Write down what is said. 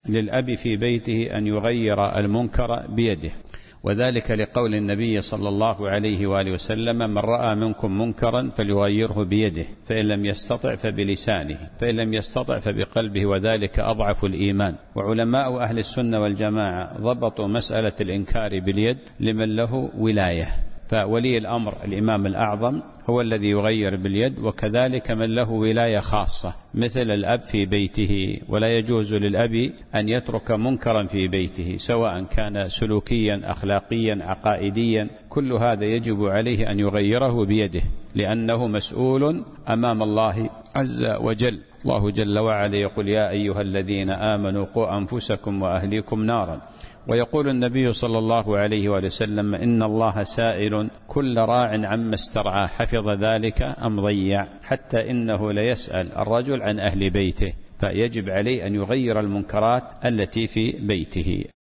للأب في بيته أن يغير المنكر بيده، وذلك لقول النبي صلى الله عليه وآله وسلم: من رأى منكم منكرا فليغيره بيده، فإن لم يستطع فبلسانه، فإن لم يستطع فبقلبه، وذلك أضعف الإيمان. وعلماء أهل السنة والجماعة ضبطوا مسألة الإنكار باليد لمن له ولاية، فولي الأمر الإمام الأعظم هو الذي يغير باليد، وكذلك من له ولاية خاصة مثل الأب في بيته، ولا يجوز للأب أن يترك منكرا في بيته سواء كان سلوكيا أخلاقيا عقائديا، كل هذا يجب عليه أن يغيره بيده، لأنه مسؤول أمام الله عز وجل. الله جل وعلا يقول: يا أيها الذين آمنوا قوا أنفسكم وأهليكم نارا. ويقول النبي صلى الله عليه وسلم: إن الله سائل كل راع عما استرعى، حفظ ذلك أم ضيع، حتى إنه ليسأل الرجل عن أهل بيته، فيجب عليه أن يغير المنكرات التي في بيته.